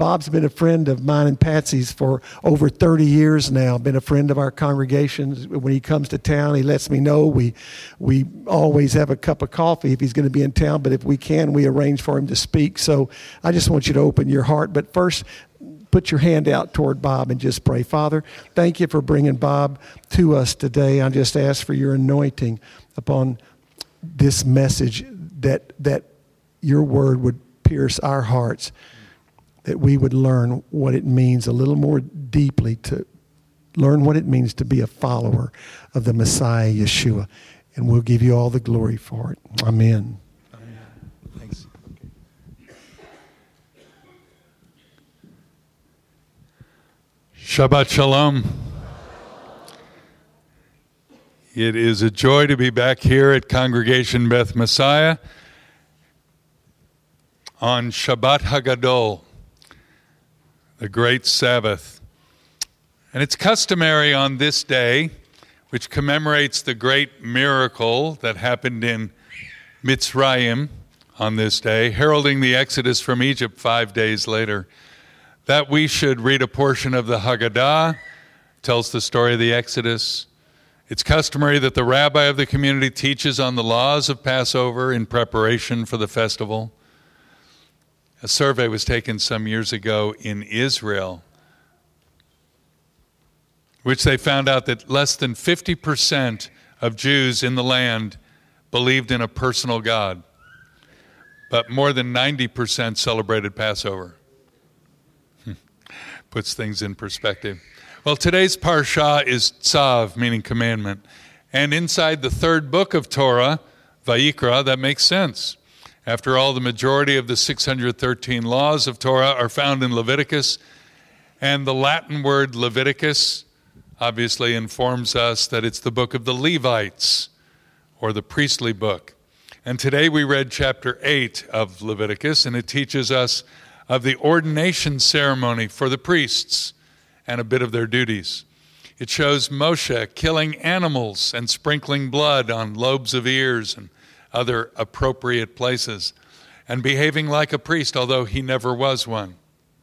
Bob's been a friend of mine and Patsy's for over 30 years now, been a friend of our congregations. When he comes to town, he lets me know. We always have a cup of coffee if he's going to be in town, but if we can, we arrange for him to speak. So I just want you to open your heart. But first, put your hand out toward Bob and just pray. Father, thank you for bringing Bob to us today. I just ask for your anointing upon this message, that your word would pierce our hearts, that we would learn what it means a little more deeply, to learn what it means to be a follower of the Messiah, Yeshua. And we'll give you all the glory for it. Amen. Amen. Thanks. Shabbat Shalom. It is a joy to be back here at Congregation Beth Messiah on Shabbat Hagadol, the great Sabbath. And it's customary on this day, which commemorates the great miracle that happened in Mitzrayim on this day, heralding the Exodus from Egypt 5 days later, that we should read a portion of the Haggadah, tells the story of the Exodus. It's customary that the rabbi of the community teaches on the laws of Passover in preparation for the festival. A survey was taken some years ago in Israel, which they found out that less than 50% of Jews in the land believed in a personal God, but more than 90% celebrated Passover. Puts things in perspective. Well, today's parsha is Tzav, meaning commandment. And inside the third book of Torah, Vayikra, that makes sense. After all, the majority of the 613 laws of Torah are found in Leviticus. And the Latin word Leviticus obviously informs us that it's the book of the Levites, or the priestly book. And today we read chapter 8 of Leviticus, and it teaches us of the ordination ceremony for the priests and a bit of their duties. It shows Moshe killing animals and sprinkling blood on lobes of ears and other appropriate places, and behaving like a priest, although he never was one.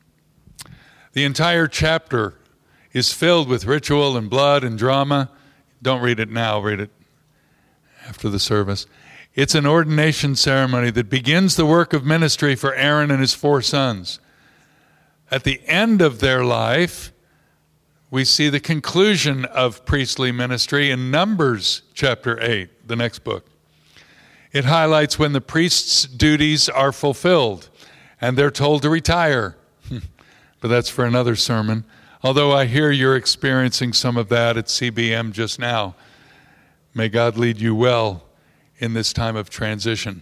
The entire chapter is filled with ritual and blood and drama. Don't read it now, read it after the service. It's an ordination ceremony that begins the work of ministry for Aaron and his 4 sons. At the end of their life, we see the conclusion of priestly ministry in Numbers chapter 8, the next book. It highlights when the priest's duties are fulfilled and they're told to retire. But that's for another sermon. Although I hear you're experiencing some of that at CBM just now. May God lead you well in this time of transition.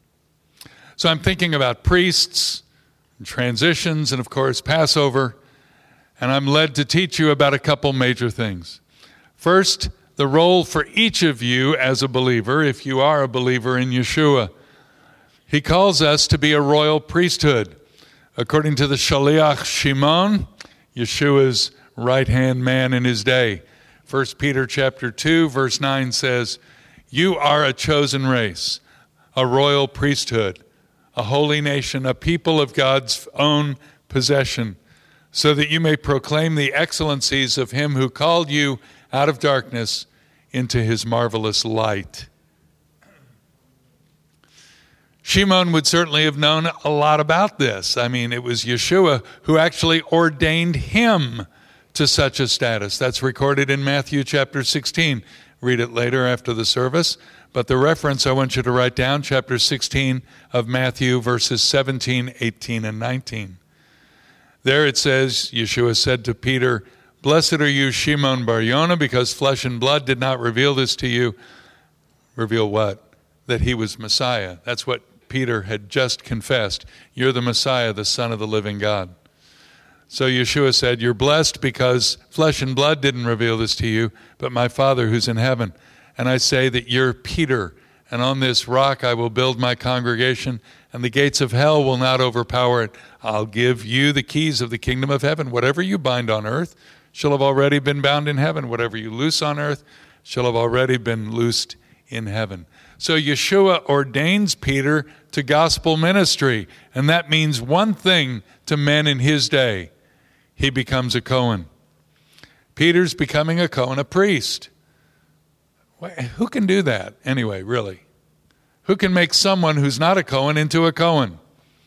So I'm thinking about priests and transitions and, of course, Passover. And I'm led to teach you about a couple major things. First, the role for each of you as a believer, if you are a believer in Yeshua. He calls us to be a royal priesthood. According to the Shaliach Shimon, Yeshua's right-hand man in his day. 1 Peter chapter 2, verse 9 says, "You are a chosen race, a royal priesthood, a holy nation, a people of God's own possession, so that you may proclaim the excellencies of him who called you out of darkness into his marvelous light." Shimon would certainly have known a lot about this. I mean, it was Yeshua who actually ordained him to such a status. That's recorded in Matthew chapter 16. Read it later after the service. But the reference I want you to write down, chapter 16 of Matthew, verses 17, 18, and 19. There it says, Yeshua said to Peter, "Blessed are you, Shimon Bar Yonah, because flesh and blood did not reveal this to you." Reveal what? That he was Messiah. That's what Peter had just confessed. You're the Messiah, the Son of the living God. So Yeshua said, you're blessed because flesh and blood didn't reveal this to you, but my Father who's in heaven. And I say that you're Peter, and on this rock I will build my congregation, and the gates of hell will not overpower it. I'll give you the keys of the kingdom of heaven. Whatever you bind on earth shall have already been bound in heaven. Whatever you loose on earth shall have already been loosed in heaven. So Yeshua ordains Peter to gospel ministry, and that means one thing to men in his day. He becomes a Cohen. Peter's becoming a Cohen, a priest. Who can do that anyway, really? Who can make someone who's not a Cohen into a Cohen?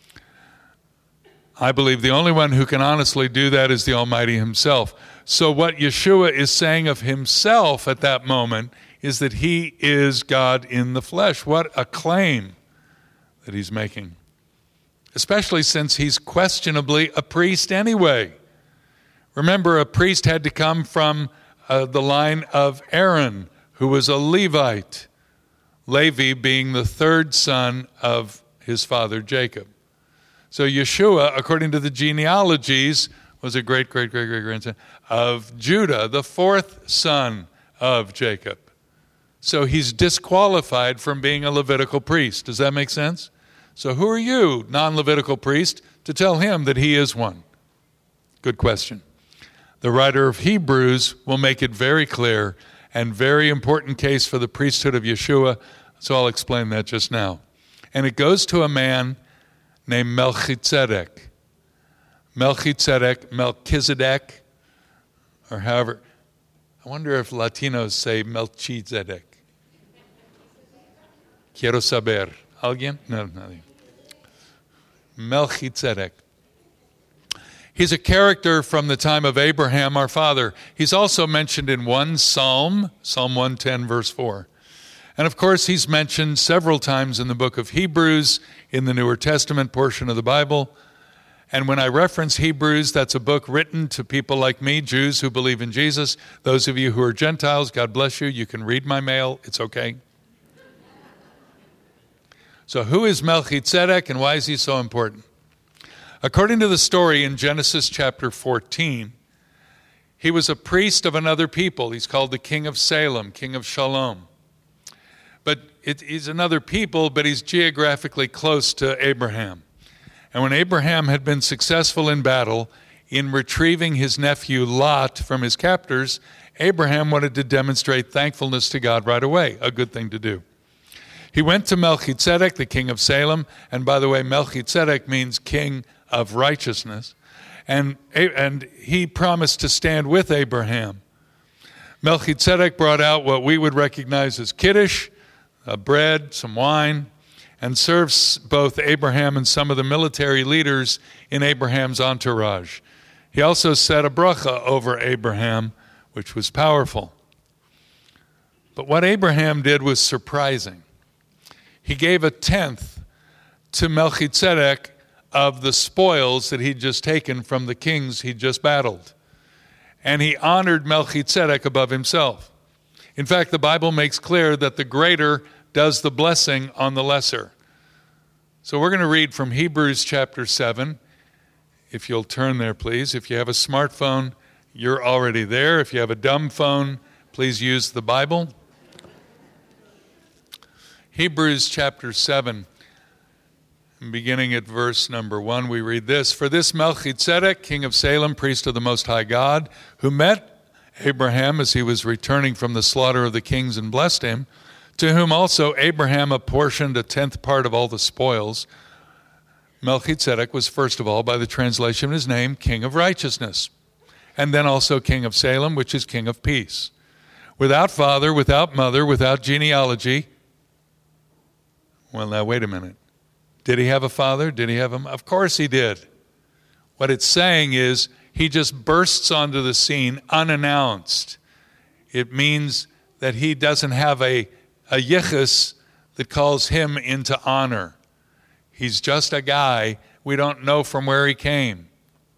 I believe the only one who can honestly do that is the Almighty himself. So what Yeshua is saying of himself at that moment is that he is God in the flesh. What a claim that he's making, especially since he's questionably a priest anyway. Remember, a priest had to come from the line of Aaron, who was a Levite, Levi being the third son of his father Jacob. So Yeshua, according to the genealogies, was a great-great-great-great-grandson of Judah, the fourth son of Jacob. So he's disqualified from being a Levitical priest. Does that make sense? So who are you, non-Levitical priest, to tell him that he is one? Good question. The writer of Hebrews will make it very clear and very important case for the priesthood of Yeshua, so I'll explain that just now. And it goes to a man named Melchizedek. Melchizedek, or however, I wonder if Latinos say Melchizedek. Quiero saber. ¿Alguien? No, nothing. Melchizedek. He's a character from the time of Abraham, our father. He's also mentioned in one psalm, Psalm 110, verse 4. And of course, he's mentioned several times in the book of Hebrews, in the Newer Testament portion of the Bible. And when I reference Hebrews, that's a book written to people like me, Jews who believe in Jesus. Those of you who are Gentiles, God bless you. You can read my mail. It's okay. So who is Melchizedek and why is he so important? According to the story in Genesis chapter 14, he was a priest of another people. He's called the king of Salem, king of Shalom. But he's another people, but he's geographically close to Abraham. And when Abraham had been successful in battle in retrieving his nephew Lot from his captors, Abraham wanted to demonstrate thankfulness to God right away, a good thing to do. He went to Melchizedek, the king of Salem, and by the way, Melchizedek means king of righteousness, and he promised to stand with Abraham. Melchizedek brought out what we would recognize as kiddush, bread, some wine, and serves both Abraham and some of the military leaders in Abraham's entourage. He also said a bracha over Abraham, which was powerful. But what Abraham did was surprising. He gave a tenth to Melchizedek of the spoils that he'd just taken from the kings he'd just battled. And he honored Melchizedek above himself. In fact, the Bible makes clear that the greater does the blessing on the lesser. So we're going to read from Hebrews chapter 7. If you'll turn there, please. If you have a smartphone, you're already there. If you have a dumb phone, please use the Bible. Hebrews chapter 7, beginning at verse number 1, we read this. For this Melchizedek, king of Salem, priest of the Most High God, who met Abraham as he was returning from the slaughter of the kings and blessed him, to whom also Abraham apportioned a tenth part of all the spoils. Melchizedek was first of all, by the translation of his name, king of righteousness, and then also king of Salem, which is king of peace. Without father, without mother, without genealogy. Well, now wait a minute. Did he have a father? Did he have a... Of course he did. What it's saying is he just bursts onto the scene unannounced. It means that he doesn't have a yichus that calls him into honor. He's just a guy. We don't know from where he came.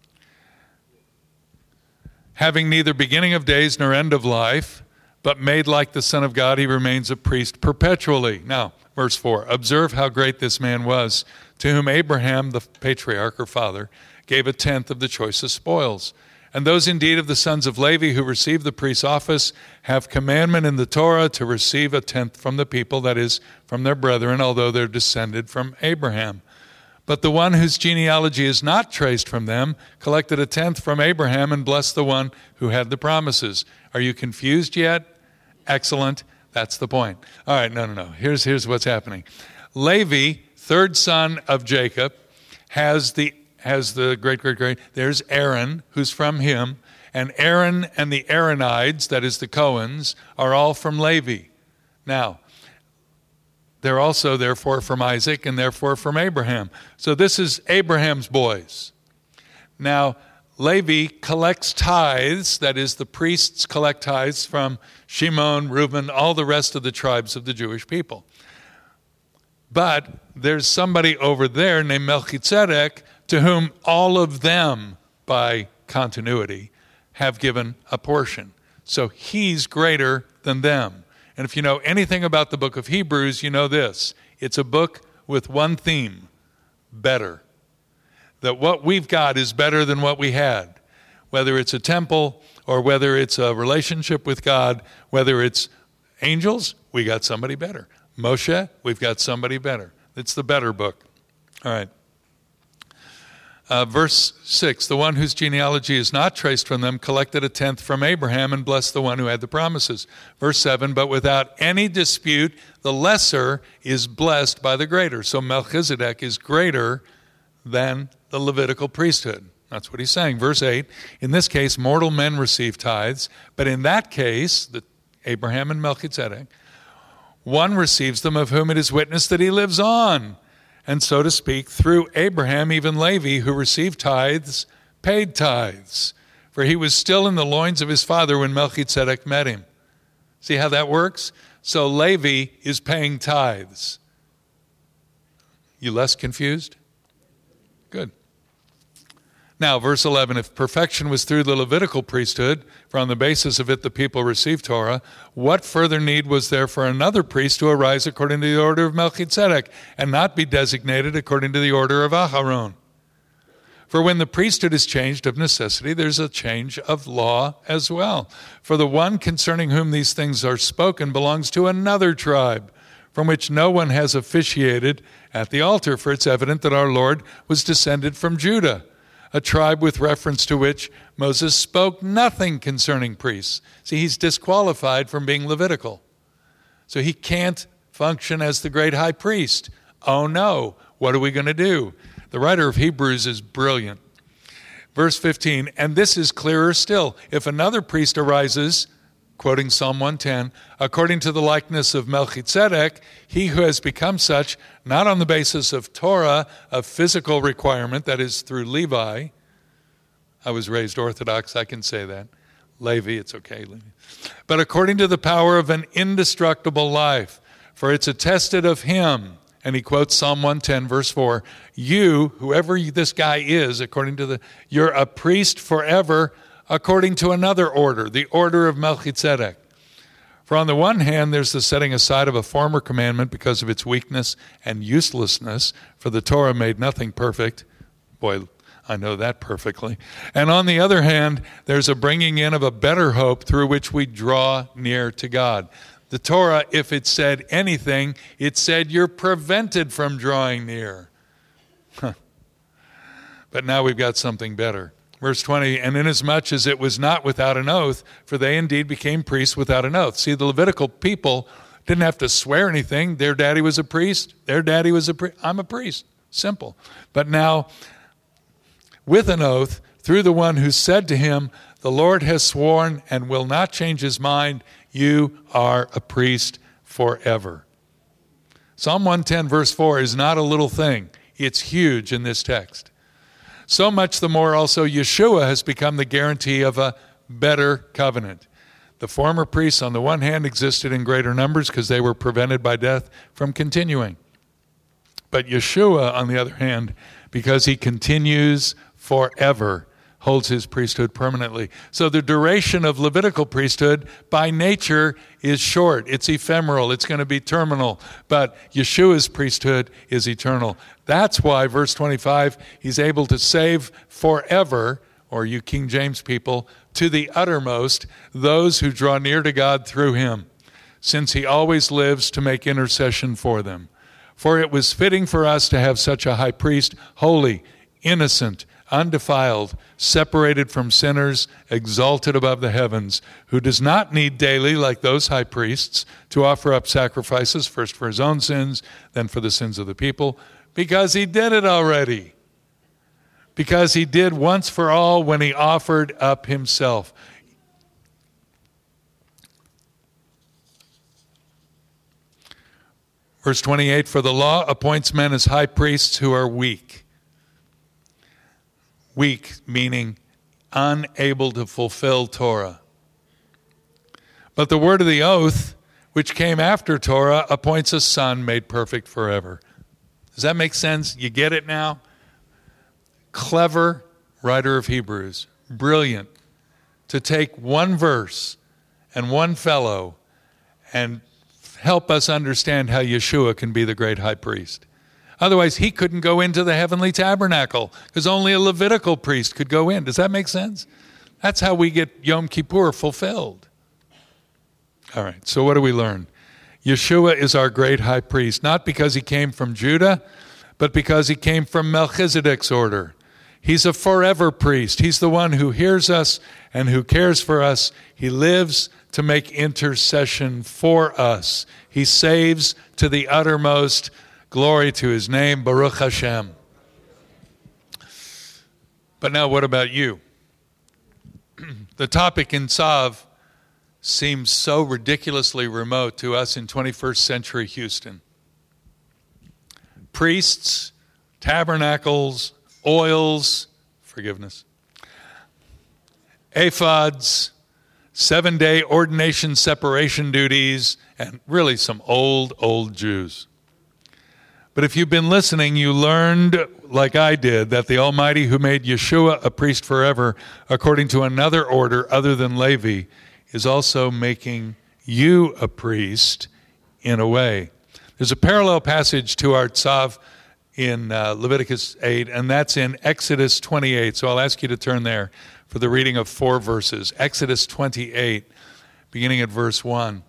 Having neither beginning of days nor end of life, but made like the Son of God, he remains a priest perpetually. Now, verse 4, observe how great this man was, to whom Abraham, the patriarch or father, gave a tenth of the choicest spoils. And those indeed of the sons of Levi who receive the priest's office have commandment in the Torah to receive a tenth from the people, that is, from their brethren, although they're descended from Abraham. But the one whose genealogy is not traced from them collected a tenth from Abraham and blessed the one who had the promises. Are you confused yet? Excellent. That's the point. All right, no. Here's what's happening. Levi, third son of Jacob, has the great. There's Aaron, who's from him, and Aaron and the Aaronides, that is the Cohens, are all from Levi. Now, they're also therefore from Isaac and therefore from Abraham. So this is Abraham's boys. Now, Levi collects tithes, that is, the priests collect tithes from Shimon, Reuben, all the rest of the tribes of the Jewish people. But there's somebody over there named Melchizedek to whom all of them, by continuity, have given a portion. So he's greater than them. And if you know anything about the book of Hebrews, you know this. It's a book with one theme: better. That what we've got is better than what we had. Whether it's a temple or whether it's a relationship with God, whether it's angels, we got somebody better. Moshe, we've got somebody better. It's the better book. All right. Verse 6, the one whose genealogy is not traced from them collected a tenth from Abraham and blessed the one who had the promises. Verse 7, but without any dispute, the lesser is blessed by the greater. So Melchizedek is greater than the Levitical priesthood. That's what he's saying. Verse 8, in this case, mortal men receive tithes, but in that case, Abraham and Melchizedek, one receives them of whom it is witnessed that he lives on. And so to speak, through Abraham, even Levi, who received tithes, paid tithes. For he was still in the loins of his father when Melchizedek met him. See how that works? So Levi is paying tithes. You less confused? Good. Now, verse 11, if perfection was through the Levitical priesthood, for on the basis of it the people received Torah, what further need was there for another priest to arise according to the order of Melchizedek and not be designated according to the order of Aharon? For when the priesthood is changed of necessity, there's a change of law as well. For the one concerning whom these things are spoken belongs to another tribe, from which no one has officiated at the altar, for it's evident that our Lord was descended from Judah, a tribe with reference to which Moses spoke nothing concerning priests. See, he's disqualified from being Levitical. So he can't function as the great high priest. Oh no, what are we going to do? The writer of Hebrews is brilliant. Verse 15, and this is clearer still. If another priest arises, quoting Psalm 110, according to the likeness of Melchizedek, he who has become such, not on the basis of Torah, of physical requirement, that is through Levi. I was raised Orthodox, I can say that. Levi, it's okay. Levi. But according to the power of an indestructible life, for it's attested of him. And he quotes Psalm 110, verse 4, you, whoever this guy is, you're a priest forever, according to another order, the order of Melchizedek. For on the one hand, there's the setting aside of a former commandment because of its weakness and uselessness, for the Torah made nothing perfect. Boy, I know that perfectly. And on the other hand, there's a bringing in of a better hope through which we draw near to God. The Torah, if it said anything, it said you're prevented from drawing near. But now we've got something better. Verse 20, and inasmuch as it was not without an oath, for they indeed became priests without an oath. See, the Levitical people didn't have to swear anything. Their daddy was a priest. Their daddy was a priest. I'm a priest. Simple. But now, with an oath, through the one who said to him, the Lord has sworn and will not change his mind, you are a priest forever. Psalm 110, verse 4 is not a little thing. It's huge in this text. So much the more also Yeshua has become the guarantee of a better covenant. The former priests on the one hand existed in greater numbers because they were prevented by death from continuing. But Yeshua, on the other hand, because he continues forever, holds his priesthood permanently. So the duration of Levitical priesthood by nature is short. It's ephemeral. It's going to be terminal. But Yeshua's priesthood is eternal. That's why, verse 25, he's able to save forever, or you King James people, to the uttermost, those who draw near to God through him, since he always lives to make intercession for them. For it was fitting for us to have such a high priest, holy, innocent, undefiled, separated from sinners, exalted above the heavens, who does not need daily, like those high priests, to offer up sacrifices, first for his own sins, then for the sins of the people, because he did it already. Because he did once for all when he offered up himself. Verse 28, for the law appoints men as high priests who are weak. Weak, meaning unable to fulfill Torah. But the word of the oath, which came after Torah, appoints a son made perfect forever. Does that make sense? You get it now? Clever writer of Hebrews, brilliant, to take one verse and one fellow and help us understand how Yeshua can be the great high priest. Otherwise, he couldn't go into the heavenly tabernacle because only a Levitical priest could go in. Does that make sense? That's how we get Yom Kippur fulfilled. All right, so what do we learn? Yeshua is our great high priest, not because he came from Judah, but because he came from Melchizedek's order. He's a forever priest. He's the one who hears us and who cares for us. He lives to make intercession for us. He saves to the uttermost. Glory to his name, Baruch Hashem. But now what about you? The topic in Tzav seems so ridiculously remote to us in 21st century Houston. Priests, tabernacles, oils, forgiveness, ephods, 7-day ordination separation duties, and really some old Jews. But if you've been listening, you learned, like I did, that the Almighty who made Yeshua a priest forever, according to another order other than Levi, is also making you a priest in a way. There's a parallel passage to our Tzav in Leviticus 8, and that's in Exodus 28. So I'll ask you to turn there for the reading of 4 verses. Exodus 28, beginning at verse 1.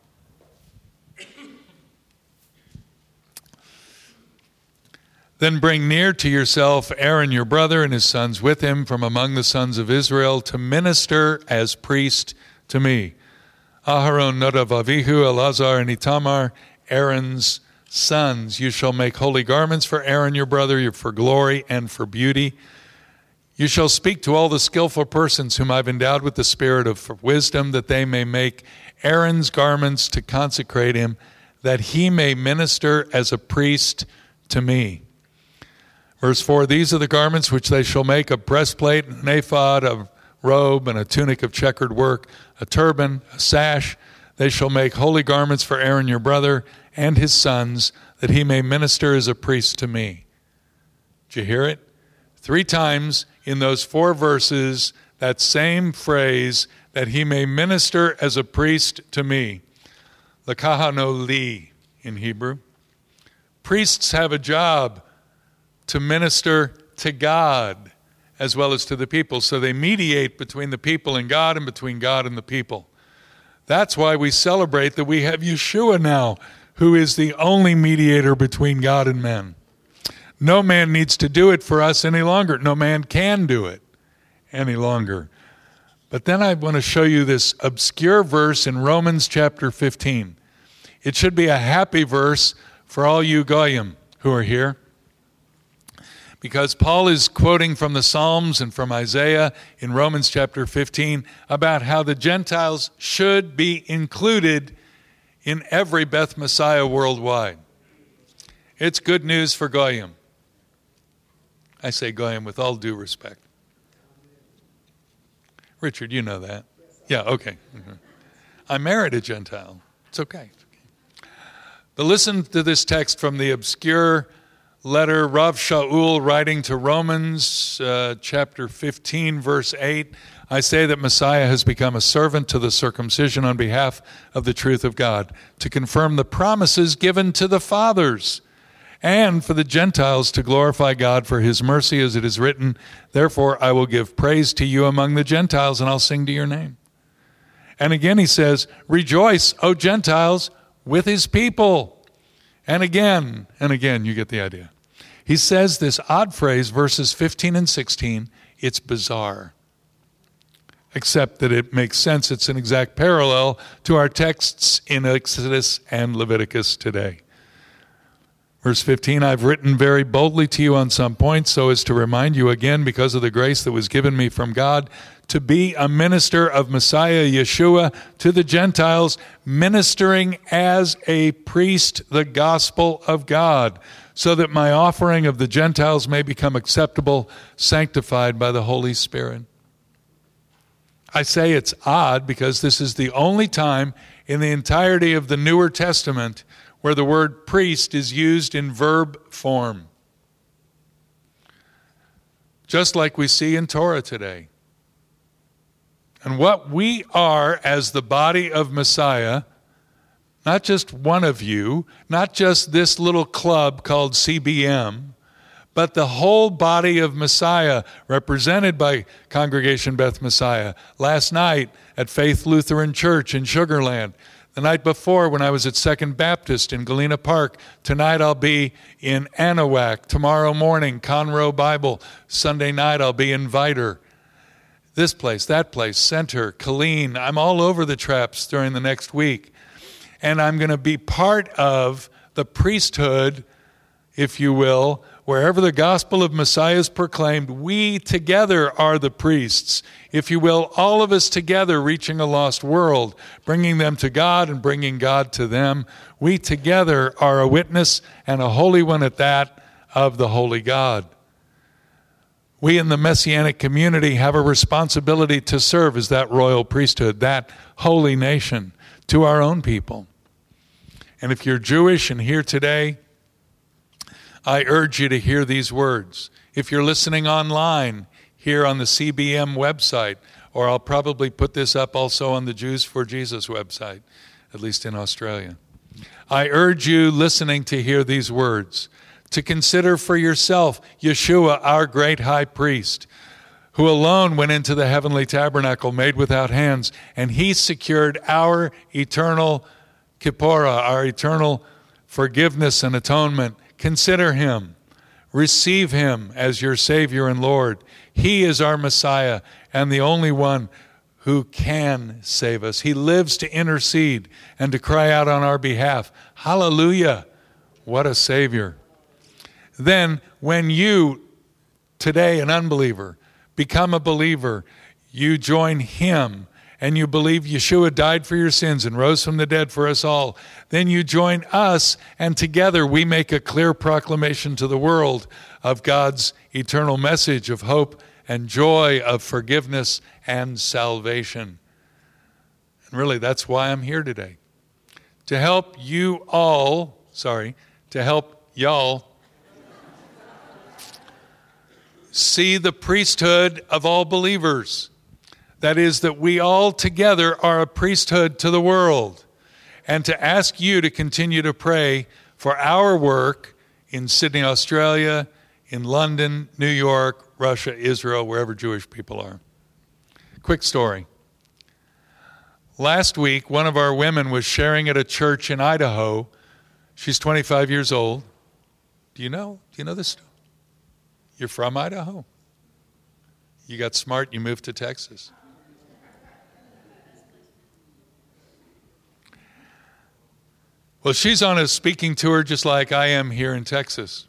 Then bring near to yourself Aaron your brother and his sons with him from among the sons of Israel to minister as priest to me. Aharon, Nadav, Avihu, Elazar, and Itamar, Aaron's sons. You shall make holy garments for Aaron your brother, for glory and for beauty. You shall speak to all the skillful persons whom I've endowed with the spirit of wisdom, that they may make Aaron's garments to consecrate him, that he may minister as a priest to me. Verse 4, these are the garments which they shall make: a breastplate, an ephod, a robe, and a tunic of checkered work, a turban, a sash. They shall make holy garments for Aaron your brother and his sons, that he may minister as a priest to me. Did you hear it? 3 times in those 4 verses, that same phrase, that he may minister as a priest to me. L'kahano li in Hebrew. Priests have a job to minister to God as well as to the people. So they mediate between the people and God, and between God and the people. That's why we celebrate that we have Yeshua now, who is the only mediator between God and men. No man needs to do it for us any longer. No man can do it any longer. But then I want to show you this obscure verse in Romans chapter 15. It should be a happy verse for all you Goyim who are here, because Paul is quoting from the Psalms and from Isaiah in Romans chapter 15 about how the Gentiles should be included in every Beth Messiah worldwide. It's good news for Goyim. I say Goyim with all due respect. Richard, you know that. Yeah, okay. Mm-hmm. I married a Gentile. It's okay. But listen to this text from the obscure letter Rav Shaul writing to Romans chapter 15, verse 8. I say that Messiah has become a servant to the circumcision on behalf of the truth of God, to confirm the promises given to the fathers, and for the Gentiles to glorify God for his mercy, as it is written, therefore I will give praise to you among the Gentiles, and I'll sing to your name. And again he says, rejoice, O Gentiles, with his people. And again, you get the idea. He says this odd phrase, verses 15 and 16, It's bizarre. Except that it makes sense. It's an exact parallel to our texts in Exodus and Leviticus today. Verse 15, I've written very boldly to you on some points so as to remind you again, because of the grace that was given me from God, to be a minister of Messiah Yeshua to the Gentiles, ministering as a priest the gospel of God, so that my offering of the Gentiles may become acceptable, sanctified by the Holy Spirit. I say it's odd because this is the only time in the entirety of the Newer Testament where the word priest is used in verb form, just like we see in Torah today. And what we are as the body of Messiah, not just one of you, not just this little club called CBM, but the whole body of Messiah, represented by Congregation Beth Messiah. Last night at Faith Lutheran Church in Sugar Land. The night before when I was at Second Baptist in Galena Park. Tonight I'll be in Anahuac. Tomorrow morning, Conroe Bible. Sunday night I'll be in Viter. This place, that place, Center, Killeen. I'm all over the traps during the next week. And I'm going to be part of the priesthood, if you will. Wherever the gospel of Messiah is proclaimed, we together are the priests. If you will, all of us together reaching a lost world, bringing them to God and bringing God to them. We together are a witness, and a holy one at that, of the holy God. We in the Messianic community have a responsibility to serve as that royal priesthood, that holy nation, to our own people. And if you're Jewish and here today, I urge you to hear these words. If you're listening online, here on the CBM website, or I'll probably put this up also on the Jews for Jesus website, at least in Australia. I urge you listening to hear these words, to consider for yourself Yeshua, our great high priest, who alone went into the heavenly tabernacle made without hands, and he secured our eternal kippurah, our eternal forgiveness and atonement. Consider him. Receive him as your Savior and Lord. He is our Messiah and the only one who can save us. He lives to intercede and to cry out on our behalf. Hallelujah! What a Savior. Then, when you, today an unbeliever, become a believer, you join him and you believe Yeshua died for your sins and rose from the dead for us all, then you join us, and together we make a clear proclamation to the world of God's eternal message of hope and joy, of forgiveness and salvation. And really, that's why I'm here today. To help y'all see the priesthood of all believers. That is, that we all together are a priesthood to the world. And to ask you to continue to pray for our work in Sydney, Australia, in London, New York, Russia, Israel, wherever Jewish people are. Quick story. Last week, one of our women was sharing at a church in Idaho. She's 25 years old. Do you know this? You're from Idaho. You got smart, you moved to Texas. Well, she's on a speaking tour just like I am here in Texas.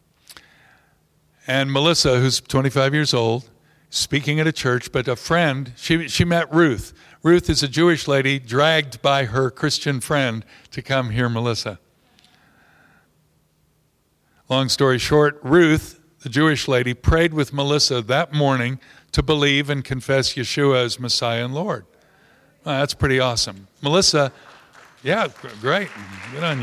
And Melissa, who's 25 years old, speaking at a church, but a friend, she met Ruth. Ruth is a Jewish lady dragged by her Christian friend to come hear Melissa. Long story short, Ruth, the Jewish lady, prayed with Melissa that morning to believe and confess Yeshua as Messiah and Lord. Well, that's pretty awesome. Melissa, yeah, great. Good on you.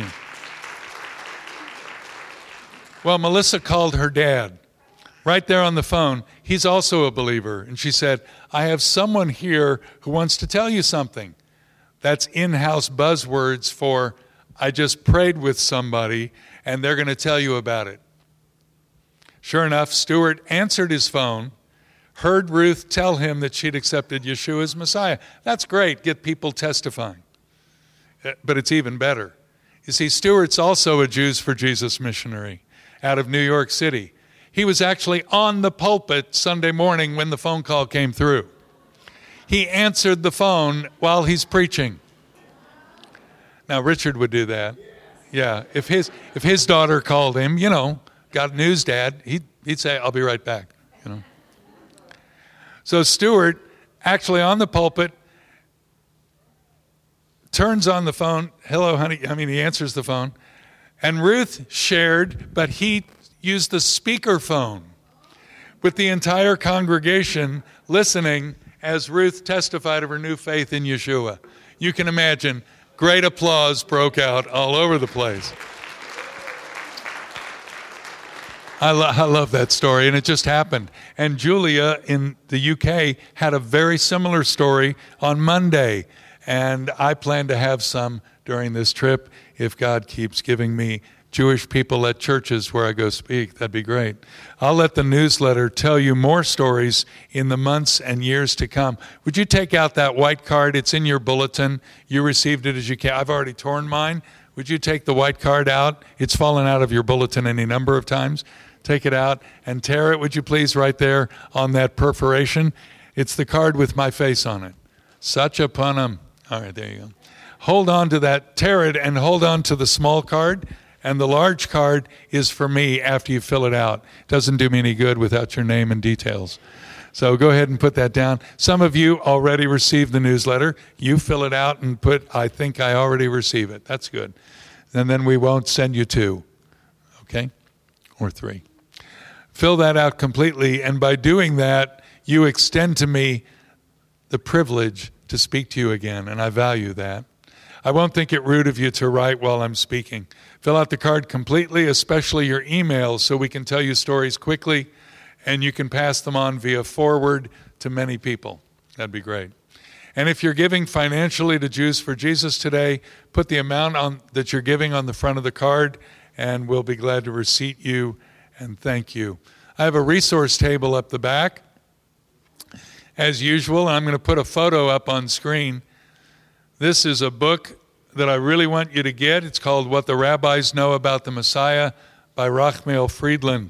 Well, Melissa called her dad right there on the phone. He's also a believer. And she said, I have someone here who wants to tell you something. That's in-house buzzwords for, I just prayed with somebody and they're going to tell you about it. Sure enough, Stuart answered his phone, heard Ruth tell him that she'd accepted Yeshua as Messiah. That's great. Get people testifying. But it's even better. You see, Stuart's also a Jews for Jesus missionary out of New York City. He was actually on the pulpit Sunday morning when the phone call came through. He answered the phone while he's preaching. Now, Richard would do that. Yeah, if his daughter called him, got news, Dad, he'd say, I'll be right back, So Stuart, actually on the pulpit, turns on the phone. Hello, honey. He answers the phone. And Ruth shared, but he used the speakerphone with the entire congregation listening as Ruth testified of her new faith in Yeshua. You can imagine, great applause broke out all over the place. I love that story, and it just happened. And Julia in the UK had a very similar story on Monday, and I plan to have some during this trip if God keeps giving me Jewish people at churches where I go speak. That'd be great. I'll let the newsletter tell you more stories in the months and years to come. Would you take out that white card? It's in your bulletin. You received it as you can. I've already torn mine. Would you take the white card out? It's fallen out of your bulletin any number of times. Take it out and tear it, would you please, right there on that perforation. It's the card with my face on it. Such a punum. All right, there you go. Hold on to that. Tear it and hold on to the small card. And the large card is for me after you fill it out. It doesn't do me any good without your name and details. So go ahead and put that down. Some of you already received the newsletter. You fill it out and put, I think I already receive it. That's good. And then we won't send you 2, okay? Or 3. Fill that out completely, and by doing that, you extend to me the privilege to speak to you again, and I value that. I won't think it rude of you to write while I'm speaking. Fill out the card completely, especially your emails, so we can tell you stories quickly, and you can pass them on via forward to many people. That'd be great. And if you're giving financially to Jews for Jesus today, put the amount that you're giving on the front of the card, and we'll be glad to receipt you and thank you. I have a resource table up the back, as usual. I'm going to put a photo up on screen. This is a book that I really want you to get. It's called What the Rabbis Know About the Messiah by Rachmael Friedland.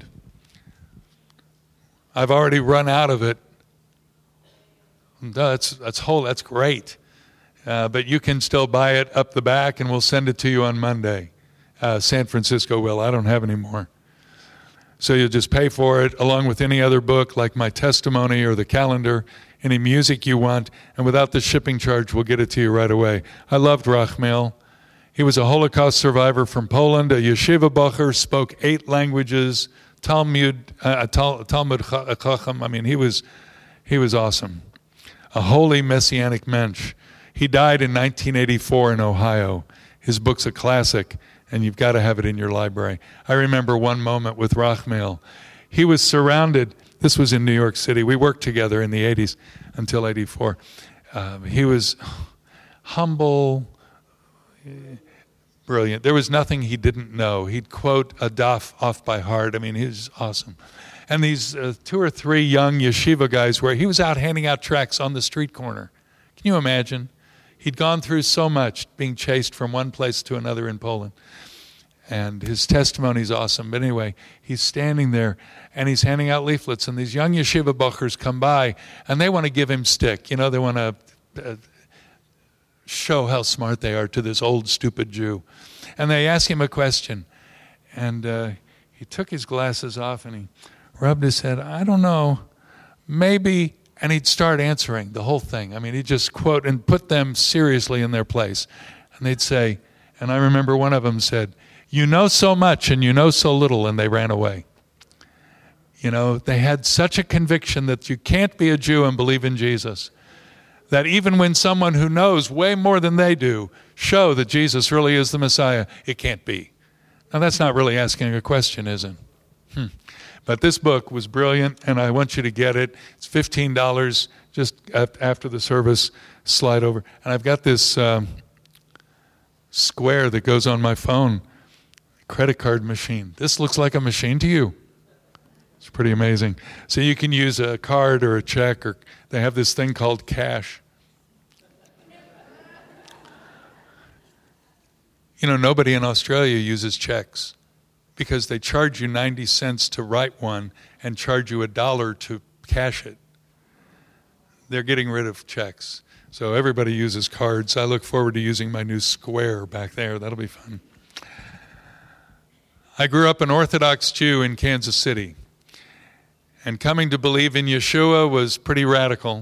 I've already run out of it. That's great. But you can still buy it up the back, and we'll send it to you on Monday. San Francisco will. I don't have any more. So you'll just pay for it along with any other book like my testimony or the calendar, any music you want, and without the shipping charge, we'll get it to you right away. I loved Rachmael. He was a Holocaust survivor from Poland, a yeshiva bacher, spoke 8 languages, Talmud Chacham. He was awesome. A holy messianic mensch. He died in 1984 in Ohio. His book's a classic, and you've got to have it in your library. I remember one moment with Rachmael. He was surrounded, this was in New York City. We worked together in the 80s until 84. He was humble, brilliant. There was nothing he didn't know. He'd quote a daf off by heart. He was awesome. And these 2 or 3 young yeshiva guys where he was out handing out tracts on the street corner. Can you imagine? He'd gone through so much, being chased from one place to another in Poland. And his testimony's awesome. But anyway, he's standing there, and he's handing out leaflets, and these young yeshiva bachers come by, and they want to give him stick. They want to show how smart they are to this old, stupid Jew. And they ask him a question. And he took his glasses off, and he rubbed his head. I don't know, maybe... And he'd start answering the whole thing. He'd just quote and put them seriously in their place. And they'd say, and I remember one of them said, "You know so much and you know so little," and they ran away. They had such a conviction that you can't be a Jew and believe in Jesus, that even when someone who knows way more than they do show that Jesus really is the Messiah, it can't be. Now that's not really asking a question, is it? But this book was brilliant, and I want you to get it. It's $15 just after the service. Slide over. And I've got this square that goes on my phone, credit card machine. This looks like a machine to you. It's pretty amazing. So you can use a card or a check, or they have this thing called cash. Nobody in Australia uses checks. because they charge you 90 cents to write one and charge you $1 to cash it. They're getting rid of checks. So everybody uses cards. I look forward to using my new Square back there. That'll be fun. I grew up an Orthodox Jew in Kansas City. And coming to believe in Yeshua was pretty radical.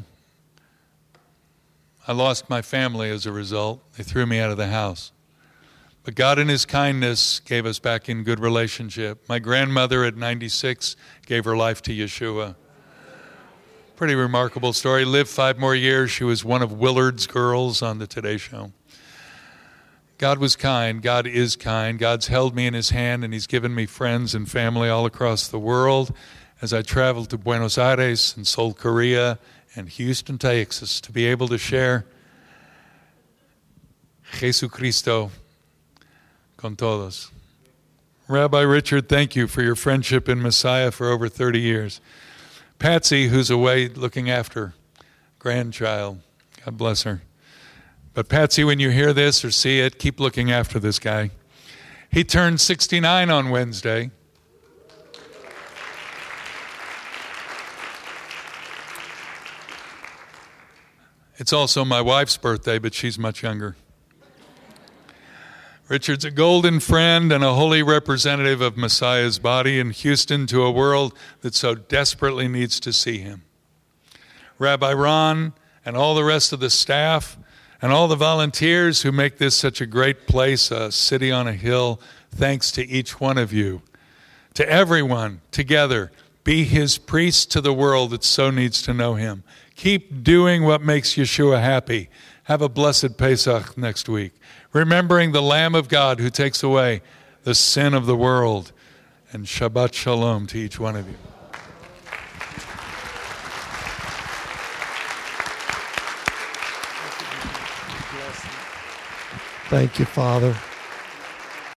I lost my family as a result. They threw me out of the house. But God in his kindness gave us back in good relationship. My grandmother at 96 gave her life to Yeshua. Pretty remarkable story. Lived 5 more years. She was one of Willard's girls on the Today Show. God was kind. God is kind. God's held me in his hand, and he's given me friends and family all across the world as I traveled to Buenos Aires and Seoul, Korea, and Houston, Texas, to be able to share Jesucristo con todos. Rabbi Richard, thank you for your friendship in Messiah for over 30 years. Patsy, who's away looking after grandchild, God bless her. But Patsy, when you hear this or see it, keep looking after this guy. He turned 69 on Wednesday. It's also my wife's birthday, but she's much younger. Richard's a golden friend and a holy representative of Messiah's body in Houston to a world that so desperately needs to see him. Rabbi Ron and all the rest of the staff and all the volunteers who make this such a great place, a city on a hill, thanks to each one of you. To everyone, together, be his priest to the world that so needs to know him. Keep doing what makes Yeshua happy. Have a blessed Pesach next week, remembering the Lamb of God who takes away the sin of the world. And Shabbat Shalom to each one of you. Thank you, Father.